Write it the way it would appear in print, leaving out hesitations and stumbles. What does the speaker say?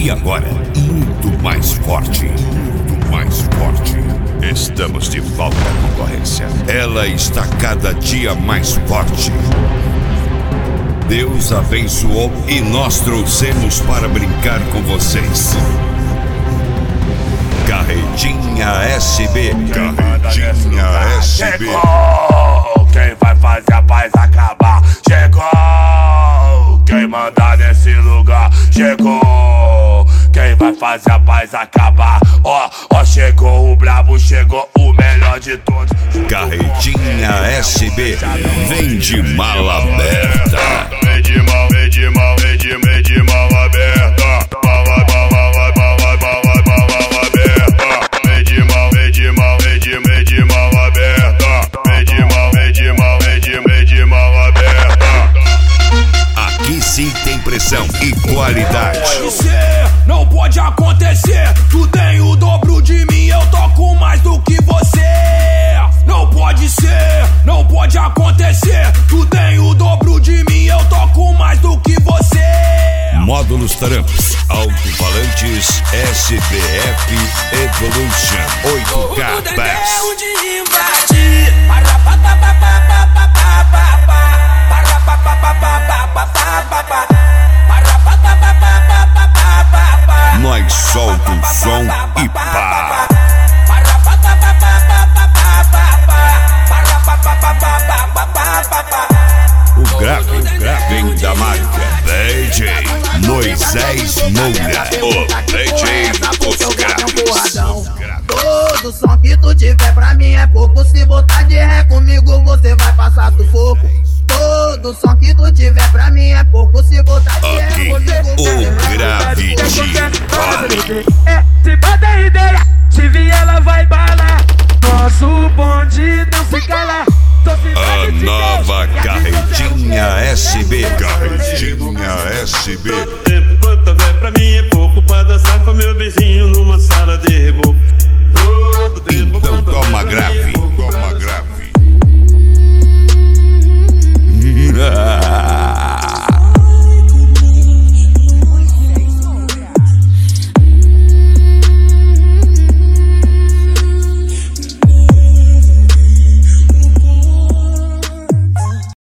E agora, muito mais forte. Muito mais forte. Estamos de volta à concorrência. Ela está cada dia mais forte. Deus abençoou e nós trouxemos para brincar com vocês. Carretinha SB. Carretinha SB. Chegou quem vai fazer a paz acabar. Chegou quem manda nesse lugar. Chegou quem vai fazer a paz acabar. Ó, chegou o brabo, chegou o melhor de todos. Carretinha SB. Vem de mala aberta. Vem de mão, vem de mão, vem de mão aberta. Mala aberta. Vem de mão, vem de mão, vem de mão aberta. Vem de mão, vem de mão, vem de mão aberta. Aqui sim tem pressão e qualidade. Não pode ser, não pode acontecer. Tu tem o dobro de mim, eu toco mais do que você. Não pode ser, não pode acontecer. Tu tem o dobro de mim, eu toco mais do que você. Módulos Tramps, alto-falantes SBF Evolution 8K Bass. De invadir. Nós solta o som e pá. O grave vem da marca DJ Moisés Moura. O DJ dos graves. Todo som que tu tiver pra mim é pouco. Se botar de ré comigo você vai passar sufoco. Todo som que tu tiver pra mim é pouco. Se botar de ré Aqui, comigo o grave de Vale. Se bota ideia, se vier ela vai balar. Nosso bonde não se cala. A nova Carretinha SB. Carretinha SB.